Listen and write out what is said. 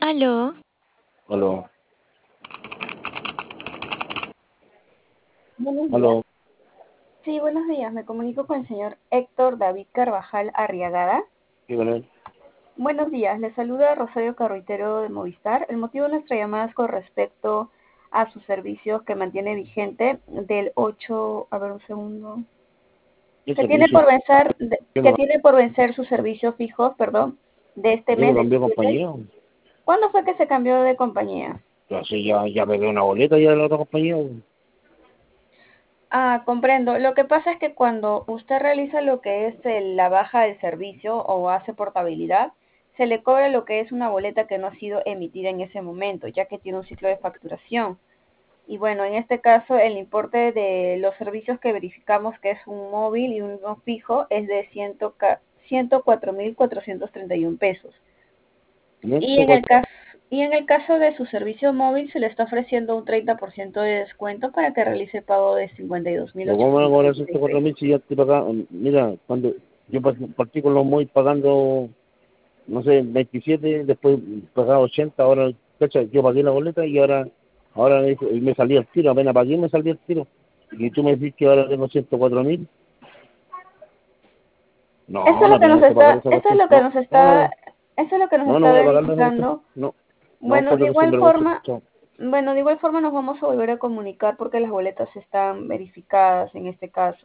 Aló, Aló, Buenos días. aló, Sí, buenos días. Me comunico con el señor Héctor David Carvajal Arriagada. ¿qué con él? Buenos días. Le saluda Rosario Carruitero de Movistar. El motivo de nuestra llamada es con respecto a sus servicios que mantiene vigente del 8, a ver un segundo, ¿Qué que tiene servicio? por vencer, ¿Qué que me, tiene por vencer sus servicios fijos, perdón, de este ¿Por qué me mes del cambió de 7. compañía? ¿Cuándo fue que se cambió de compañía? Así ya me dio una boleta ya de la otra compañía. Ah, comprendo. Lo que pasa es que cuando usted realiza lo que es la baja del servicio o hace portabilidad, se le cobra lo que es una boleta que no ha sido emitida en ese momento, ya que tiene un ciclo de facturación. Y bueno, en este caso el importe de los servicios que verificamos, que es un móvil y uno fijo, es de 104.431 pesos. ¿No? Y en el caso, y en el caso de su servicio móvil se le está ofreciendo un 30% de descuento para que realice pago de cincuenta y dos mil ¿Pero cómo me van a ochocientos cobrar ochenta y seis 104.000 si ya estoy pagando? Mira, cuando yo partí con los móviles pagando, no sé, 27, después pagaba 80, ahora, cacha, yo pagué la boleta y ahora me salía el tiro, apenas pagué me salía el tiro. Y tú me decís que ahora tengo 104.000. Eso No, es lo no que tengo nos que pagar está, esa eso es cuestión. lo que No, nos no, no, está, no, eso es lo que nos no, no está voy a pagarle esa cuestión. verificando. No, no, Bueno, de porque igual sinvergüenza. forma, Chao. bueno, de igual forma nos vamos a volver a comunicar porque las boletas están verificadas en este caso.